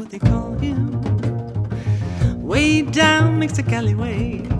what they call him. Way down Mexico alleyway.